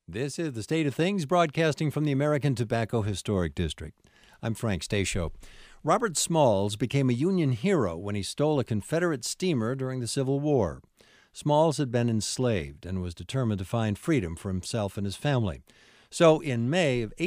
This is The State of Things, broadcasting from the American Tobacco Historic District. I'm Frank Stasio. Robert Smalls became a Union hero when he stole a Confederate steamer during the Civil War. Smalls had been enslaved and was determined to find freedom for himself and his family. So in May of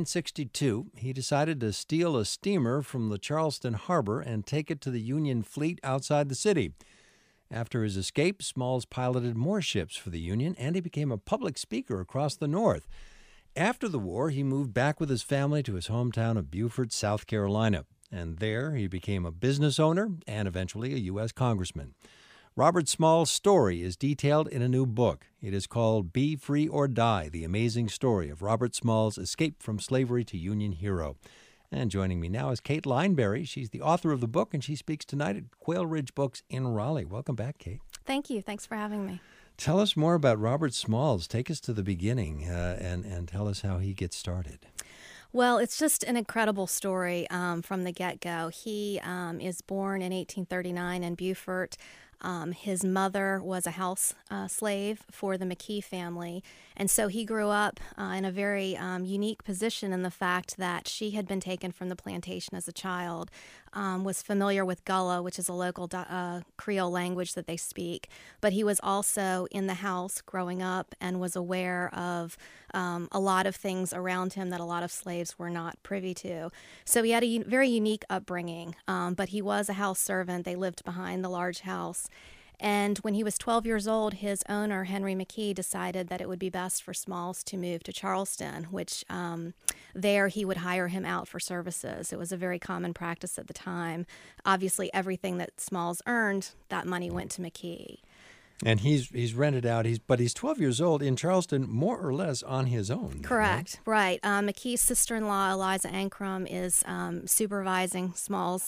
1862, he decided to steal a steamer from the Charleston harbor and take it to the Union fleet outside the city. After his escape, Smalls piloted more ships for the Union, and he became a public speaker across the North. After the war, he moved back with his family to his hometown of Beaufort, South Carolina, and there he became a business owner and eventually a U.S. congressman. Robert Smalls' story is detailed in a new book. It is called Be Free or Die, The Amazing Story of Robert Smalls' Escape from Slavery to Union Hero. And joining me now is Kate Lineberry. She's the author of the book, and she speaks tonight at Quail Ridge Books in Raleigh. Welcome back, Kate. Thank you. Thanks for having me. Tell us more about Robert Smalls. Take us to the beginning and tell us how he gets started. Well, it's just an incredible story from the get-go. He is born in 1839 in Beaufort. His mother was a house slave for the McKee family, and so he grew up in a very unique position in the fact that she had been taken from the plantation as a child, was familiar with Gullah, which is a local Creole language that they speak, but he was also in the house growing up and was aware of a lot of things around him that a lot of slaves were not privy to. So he had a very unique upbringing, but he was a house servant. They lived behind the large house. And when he was 12 years old, his owner, Henry McKee, decided that it would be best for Smalls to move to Charleston, which there he would hire him out for services. It was a very common practice at the time. Obviously, everything that Smalls earned, that money went to McKee. And he's rented out, but he's 12 years old in Charleston, more or less on his own. Correct, right. McKee's sister-in-law, Eliza Ancrum, is supervising Smalls,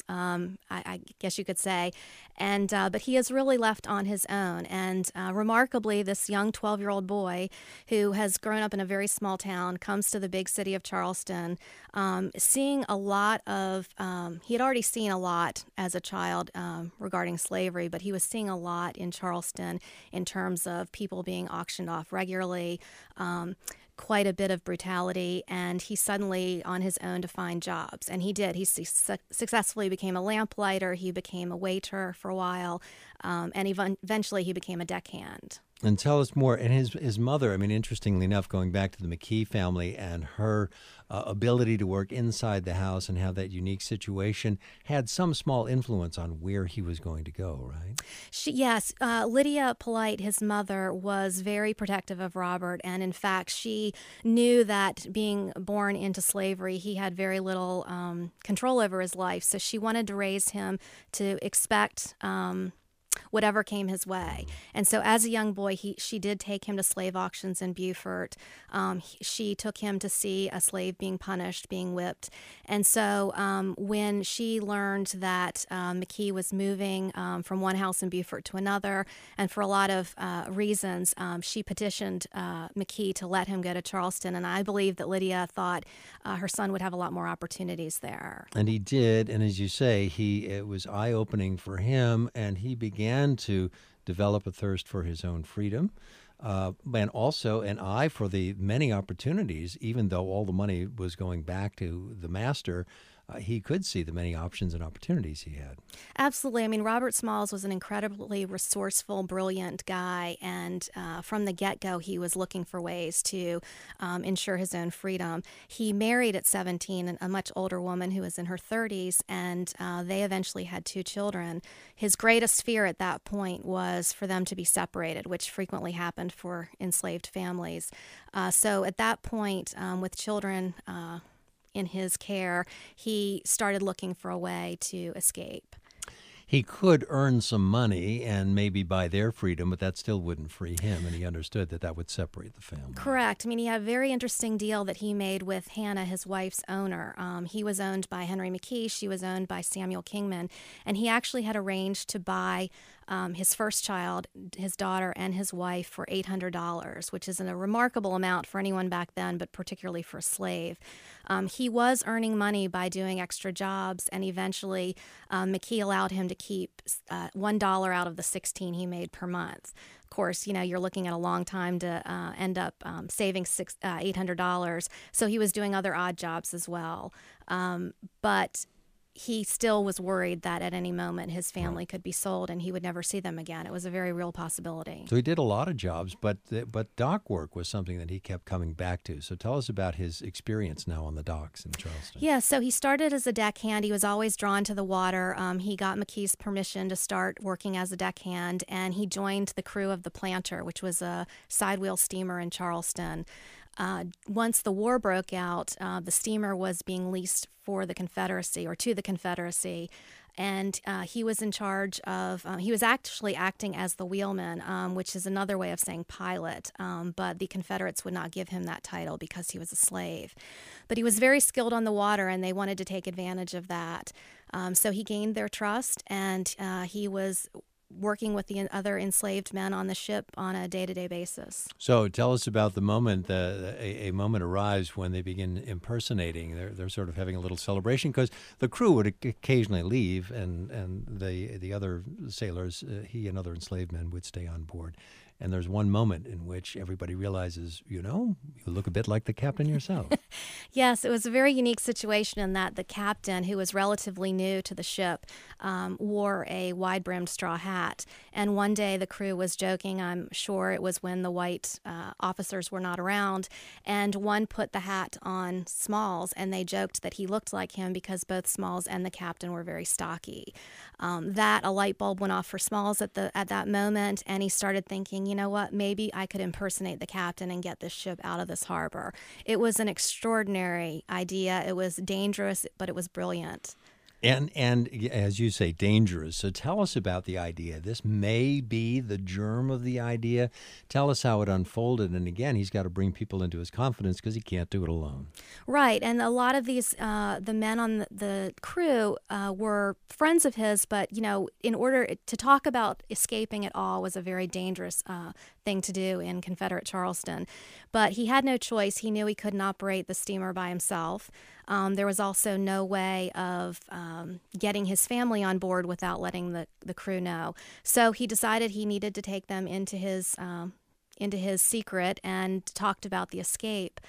I guess you could say, and but he is really left on his own. And remarkably, this young 12-year-old boy who has grown up in a very small town comes to the big city of Charleston, seeing a lot of, he had already seen a lot as a child regarding slavery, but he was seeing a lot in Charleston in terms of people being auctioned off regularly, quite a bit of brutality, and he suddenly on his own to find jobs. And he did. He successfully became a lamplighter, he became a waiter for a while, and eventually he became a deckhand. And tell us more. And his mother, I mean, interestingly enough, going back to the McKee family and her ability to work inside the house and have that unique situation, had some small influence on where he was going to go, right? Yes. Lydia Polite, his mother, was very protective of Robert. And in fact, she knew that being born into slavery, he had very little control over his life. So she wanted to raise him to expect whatever came his way. And so as a young boy, she did take him to slave auctions in Beaufort. She took him to see a slave being punished, being whipped. And so when she learned that McKee was moving from one house in Beaufort to another, and for a lot of reasons, she petitioned McKee to let him go to Charleston. And I believe that Lydia thought her son would have a lot more opportunities there. And he did. And as you say, it was eye-opening for him, and he began to develop a thirst for his own freedom, and also an eye for the many opportunities. Even though all the money was going back to the master, he could see the many options and opportunities he had. Absolutely. I mean, Robert Smalls was an incredibly resourceful, brilliant guy, and from the get-go, he was looking for ways to ensure his own freedom. He married at 17 a much older woman who was in her 30s, and they eventually had 2 children. His greatest fear at that point was for them to be separated, which frequently happened for enslaved families. So at that point, with children in his care, he started looking for a way to escape. He could earn some money and maybe buy their freedom, but that still wouldn't free him, and he understood that that would separate the family. Correct. I mean, he had a very interesting deal that he made with Hannah, his wife's owner. He was owned by Henry McKee. She was owned by Samuel Kingman, and he actually had arranged to buy his first child, his daughter, and his wife for $800, which is a remarkable amount for anyone back then, but particularly for a slave. He was earning money by doing extra jobs, and eventually McKee allowed him to keep $1 out of the $16 he made per month. Of course, you're looking at a long time to end up saving $800. So he was doing other odd jobs as well. But he still was worried that at any moment his family could be sold and he would never see them again. It was a very real possibility. So he did a lot of jobs, but dock work was something that he kept coming back to. So tell us about his experience now on the docks in Charleston. Yeah, so he started as a deckhand. He was always drawn to the water. He got McKee's permission to start working as a deckhand, and he joined the crew of the Planter, which was a sidewheel steamer in Charleston. Once the war broke out, the steamer was being leased for the Confederacy or to the Confederacy, and he was in charge of, he was actually acting as the wheelman, which is another way of saying pilot, but the Confederates would not give him that title because he was a slave. But he was very skilled on the water, and they wanted to take advantage of that. So he gained their trust, and he was working with the other enslaved men on the ship on a day-to-day basis. So tell us about the moment, a moment arrives when they begin impersonating. They're sort of having a little celebration because the crew would occasionally leave, and the other sailors, he and other enslaved men, would stay on board. And there's one moment in which everybody realizes, you look a bit like the captain yourself. Yes, it was a very unique situation in that the captain, who was relatively new to the ship, wore a wide-brimmed straw hat. And one day the crew was joking, I'm sure it was when the white officers were not around, and one put the hat on Smalls, and they joked that he looked like him because both Smalls and the captain were very stocky. A light bulb went off for Smalls at that moment, and he started thinking, you know what, maybe I could impersonate the captain and get this ship out of this harbor. It was an extraordinary idea. It was dangerous, but it was brilliant. And as you say, dangerous. So tell us about the idea. This may be the germ of the idea. Tell us how it unfolded. And again, he's got to bring people into his confidence because he can't do it alone. Right. And a lot of these, the men on the crew were friends of his, but, in order to talk about escaping at all was a very dangerous thing to do in Confederate Charleston. But he had no choice. He knew he couldn't operate the steamer by himself. There was also no way of getting his family on board without letting the crew know. So he decided he needed to take them into his secret and talked about the escape.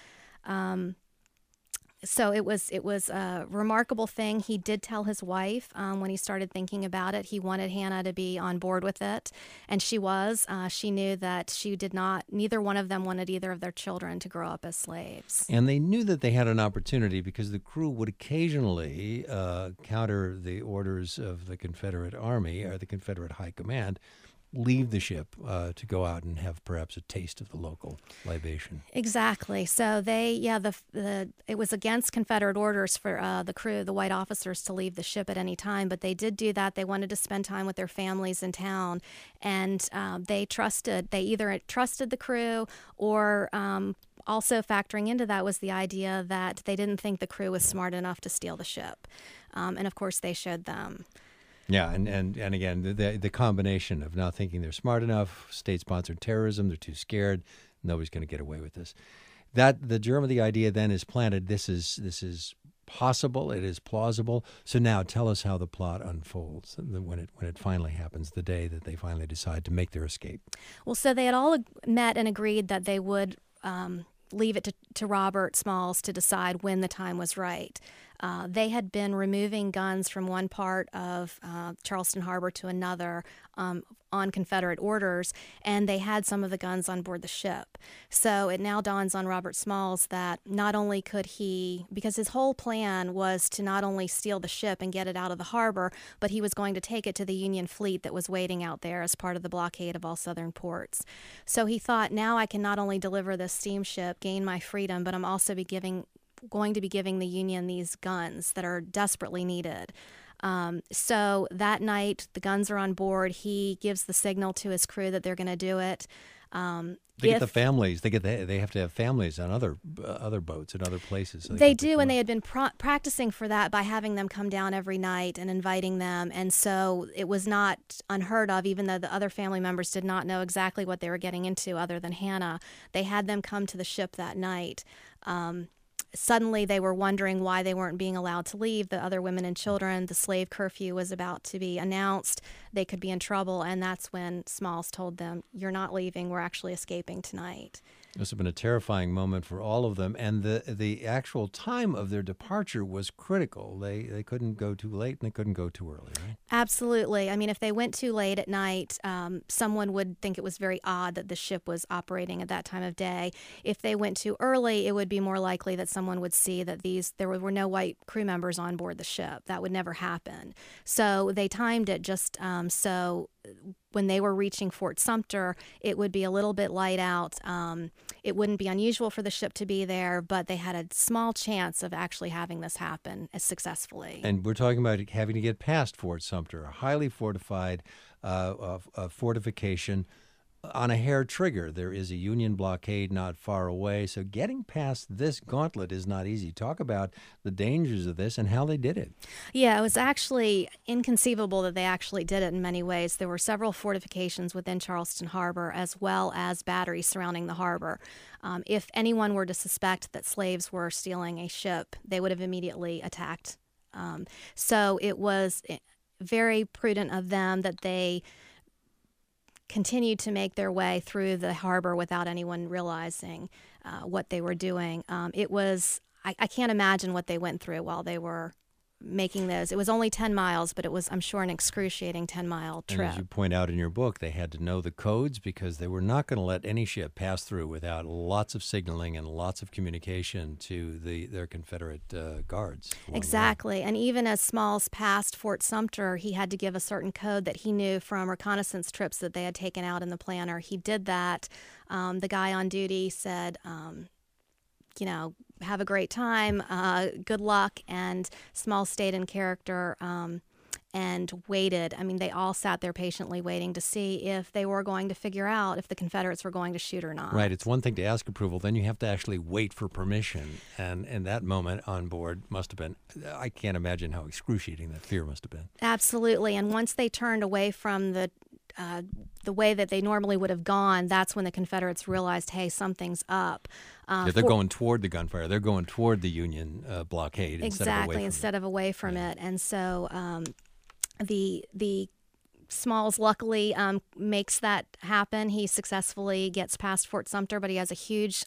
So it was a remarkable thing. He did tell his wife when he started thinking about it. He wanted Hannah to be on board with it, and she was. She knew that neither one of them wanted either of their children to grow up as slaves. And they knew that they had an opportunity because the crew would occasionally counter the orders of the Confederate Army or the Confederate High Command, leave the ship to go out and have perhaps a taste of the local libation. Exactly. So it was against Confederate orders for the crew, the white officers, to leave the ship at any time, but they did do that. They wanted to spend time with their families in town, and they either trusted the crew or also factoring into that was the idea that they didn't think the crew was smart enough to steal the ship. And of course they showed them. Yeah, and again, the combination of not thinking they're smart enough, state-sponsored terrorism, they're too scared, nobody's going to get away with this. That the germ of the idea then is planted. This is possible. It is plausible. So now tell us how the plot unfolds when it finally happens, the day that they finally decide to make their escape. Well, so they had all met and agreed that they would leave it to Robert Smalls to decide when the time was right. They had been removing guns from one part of Charleston Harbor to another on Confederate orders, and they had some of the guns on board the ship. So it now dawns on Robert Smalls that not only could he, because his whole plan was to not only steal the ship and get it out of the harbor, but he was going to take it to the Union fleet that was waiting out there as part of the blockade of all southern ports. So he thought, now I can not only deliver this steamship, gain my freedom, but I'm also going to be giving the Union these guns that are desperately needed. So that night, the guns are on board. He gives the signal to his crew that they're going to do it. They get the families. They have to have families on other boats and other places. So they do, and they had been practicing for that by having them come down every night and inviting them. And so it was not unheard of, even though the other family members did not know exactly what they were getting into other than Hannah. They had them come to the ship that night. Suddenly they were wondering why they weren't being allowed to leave. The other women and children, the slave curfew was about to be announced. They could be in trouble. And that's when Smalls told them, "You're not leaving. We're actually escaping tonight." This has been a terrifying moment for all of them, and the actual time of their departure was critical. They couldn't go too late and they couldn't go too early, right? Absolutely. I mean, if they went too late at night, someone would think it was very odd that the ship was operating at that time of day. If they went too early, it would be more likely that someone would see that there were no white crew members on board the ship. That would never happen. So they timed it just so when they were reaching Fort Sumter, it would be a little bit light out. It wouldn't be unusual for the ship to be there, but they had a small chance of actually having this happen successfully. And we're talking about having to get past Fort Sumter, a highly fortified fortification on a hair trigger. There is a Union blockade not far away, so getting past this gauntlet is not easy. Talk about the dangers of this and how they did it. Yeah, it was actually inconceivable that they actually did it in many ways. There were several fortifications within Charleston Harbor as well as batteries surrounding the harbor. If anyone were to suspect that slaves were stealing a ship, they would have immediately attacked. So it was very prudent of them that they continued to make their way through the harbor without anyone realizing what they were doing. I can't imagine what they went through while they were making those. It was only 10 miles, but it was, I'm sure, an excruciating 10-mile trip. And as you point out in your book, they had to know the codes because they were not going to let any ship pass through without lots of signaling and lots of communication to their Confederate guards. Exactly. And even as Smalls passed Fort Sumter, he had to give a certain code that he knew from reconnaissance trips that they had taken out in the planner. He did that. The guy on duty said, have a great time, good luck, and Smalls stayed in character and waited. I mean, they all sat there patiently waiting to see if they were going to figure out if the Confederates were going to shoot or not. Right. It's one thing to ask approval, then you have to actually wait for permission. And that moment on board must have been, I can't imagine how excruciating that fear must have been. Absolutely. And once they turned away from the way that they normally would have gone, that's when the Confederates realized, hey, something's up. They're going toward the gunfire. They're going toward the Union blockade instead of away from it. And so the Smalls luckily makes that happen. He successfully gets past Fort Sumter, but he has a huge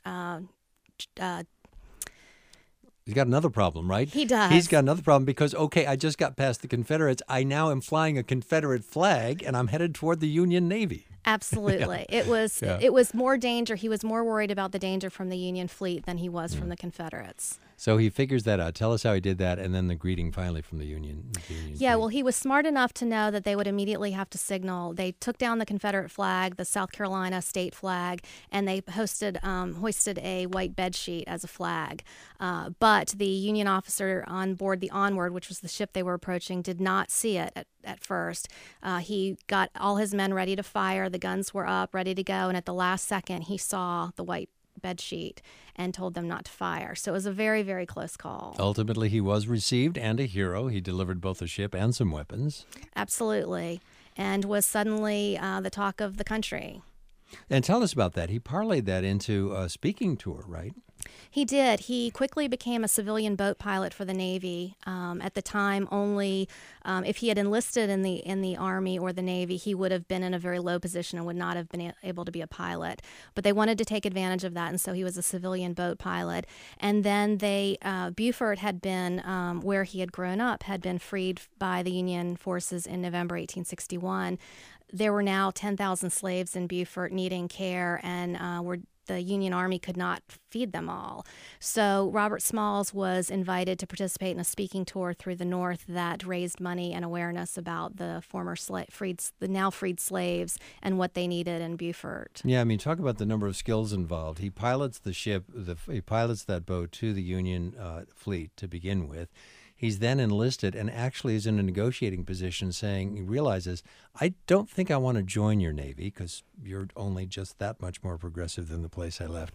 he's got another problem, right? He does. He's got another problem because, okay, I just got past the Confederates. I now am flying a Confederate flag, and I'm headed toward the Union Navy. Absolutely. Yeah. It was more danger. He was more worried about the danger from the Union fleet than he was from the Confederates. So he figures that out. Tell us how he did that, and then the greeting finally from the Union Yeah, fleet. well, he was smart enough to know that they would immediately have to signal. They took down the Confederate flag, the South Carolina state flag, and they hoisted a white bedsheet as a flag. But the Union officer on board the Onward, which was the ship they were approaching, did not see it at first. He got all his men ready to fire. The guns were up, ready to go, and at the last second, he saw the white bedsheet and told them not to fire. So it was a very, very close call. Ultimately, he was received and a hero. He delivered both a ship and some weapons. Absolutely. And was suddenly the talk of the country. And tell us about that. He parlayed that into a speaking tour, right? He did. He quickly became a civilian boat pilot for the Navy. At the time, only if he had enlisted in the Army or the Navy, he would have been in a very low position and would not have been able to be a pilot. But they wanted to take advantage of that, and so he was a civilian boat pilot. And then Beaufort had been, where he had grown up, had been freed by the Union forces in November 1861. There were now 10,000 slaves in Beaufort needing care, and the Union Army could not feed them all. So Robert Smalls was invited to participate in a speaking tour through the North that raised money and awareness about the now freed slaves and what they needed in Beaufort. Yeah, I mean, talk about the number of skills involved. He pilots the ship, he pilots that boat to the Union fleet to begin with. He's then enlisted and actually is in a negotiating position saying, he realizes, I don't think I want to join your Navy because you're only just that much more progressive than the place I left.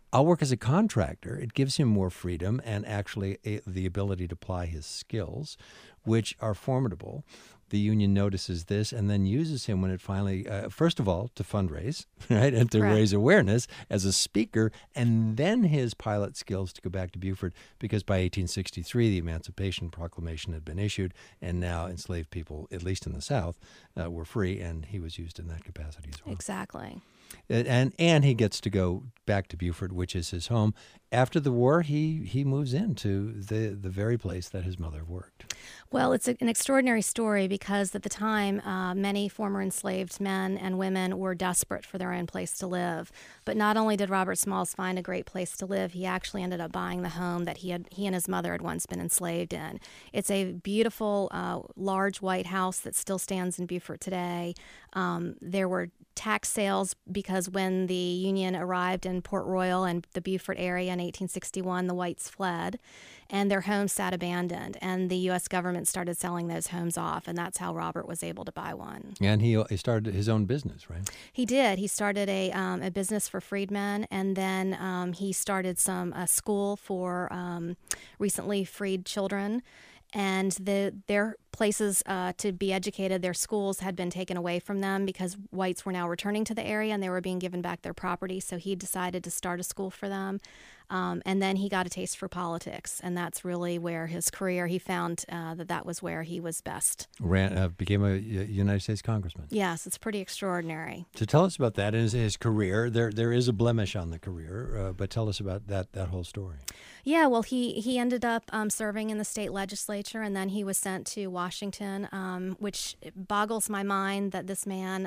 I'll work as a contractor. It gives him more freedom and actually the ability to apply his skills, which are formidable. The union notices this and then uses him when it finally, first of all, to fundraise, right, and to raise awareness as a speaker, and then his pilot skills to go back to Beaufort, because by 1863, the Emancipation Proclamation had been issued, and now enslaved people, at least in the South, were free, and he was used in that capacity as well. Exactly. And he gets to go back to Beaufort, which is his home. After the war, he moves into the very place that his mother worked. Well, it's an extraordinary story because at the time, many former enslaved men and women were desperate for their own place to live. But not only did Robert Smalls find a great place to live, he actually ended up buying the home that he and his mother had once been enslaved in. It's a beautiful, large white house that still stands in Beaufort today. There were tax sales because when the Union arrived in Port Royal and the Beaufort area in 1861, the whites fled, and their homes sat abandoned, and the U.S. government started selling those homes off, and that's how Robert was able to buy one. And he started his own business, right? He did. He started a business for freedmen, and then he started a school for recently freed children. And their places to be educated, their schools had been taken away from them because whites were now returning to the area and they were being given back their property. So he decided to start a school for them. And then he got a taste for politics. And that's really where his career, he found that was where he was best. Became a United States congressman. Yes, it's pretty extraordinary. So tell us about that and his career. There is a blemish on the career, but tell us about that whole story. Yeah, well, he ended up serving in the state legislature, and then he was sent to Washington, which boggles my mind that this man,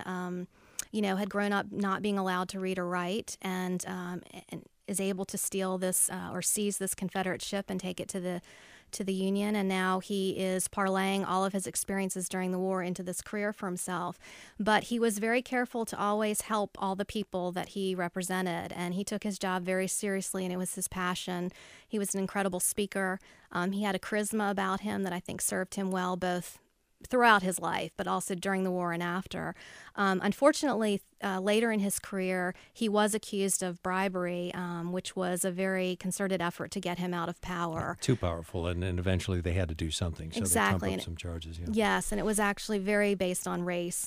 had grown up not being allowed to read or write, and is able to steal this or seize this Confederate ship and take it to the Union, and now he is parlaying all of his experiences during the war into this career for himself. But he was very careful to always help all the people that he represented, and he took his job very seriously, and it was his passion. He was an incredible speaker. He had a charisma about him that I think served him well both throughout his life, but also during the war and after. Unfortunately, later in his career, he was accused of bribery, which was a very concerted effort to get him out of power. Too powerful, and eventually they had to do something. So exactly. They trumped up some charges. Yeah. Yes, and it was actually very based on race.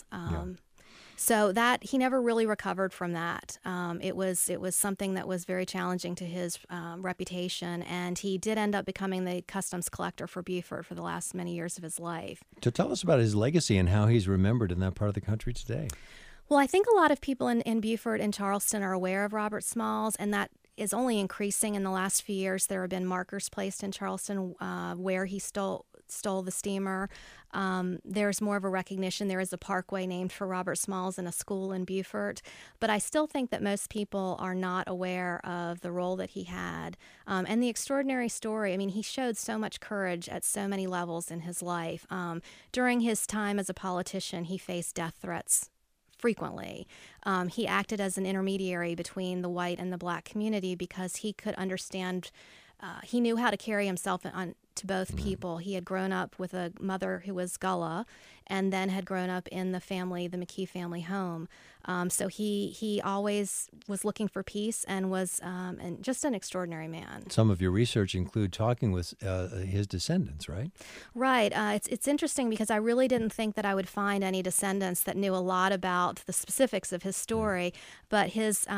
So that he never really recovered from that. It was something that was very challenging to his reputation, and he did end up becoming the customs collector for Beaufort for the last many years of his life. So tell us about his legacy and how he's remembered in that part of the country today. Well, I think a lot of people in Beaufort and Charleston are aware of Robert Smalls, and that is only increasing in the last few years. There have been markers placed in Charleston where he stole the steamer. There's more of a recognition. There is a parkway named for Robert Smalls and a school in Beaufort. But I still think that most people are not aware of the role that he had and the extraordinary story. I mean, he showed so much courage at so many levels in his life. During his time as a politician, he faced death threats frequently. He acted as an intermediary between the white and the black community because he could understand, he knew how to carry himself to both people. He had grown up with a mother who was Gullah and then had grown up in the McKee family home. So he always was looking for peace and was and just an extraordinary man. Some of your research include talking with his descendants, right? Right. It's interesting because I really didn't think that I would find any descendants that knew a lot about the specifics of his story. But his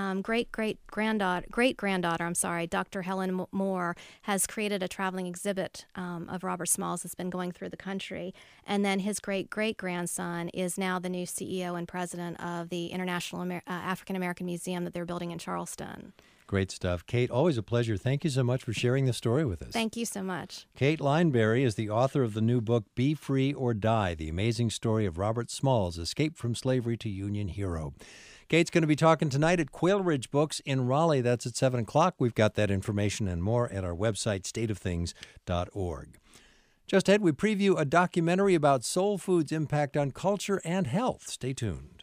great-granddaughter, Dr. Helen Moore, has created a traveling exhibit of Robert Smalls that's been going through the country. And then his great-great-grandson is now the new CEO and president of the International African American Museum that they're building in Charleston. Great stuff. Kate, always a pleasure. Thank you so much for sharing this story with us. Thank you so much. Kate Lineberry is the author of the new book, Be Free or Die, The Amazing Story of Robert Smalls, Escape from Slavery to Union Hero. Kate's going to be talking tonight at Quail Ridge Books in Raleigh. That's at 7 o'clock. We've got that information and more at our website, stateofthings.org. Just ahead, we preview a documentary about soul food's impact on culture and health. Stay tuned.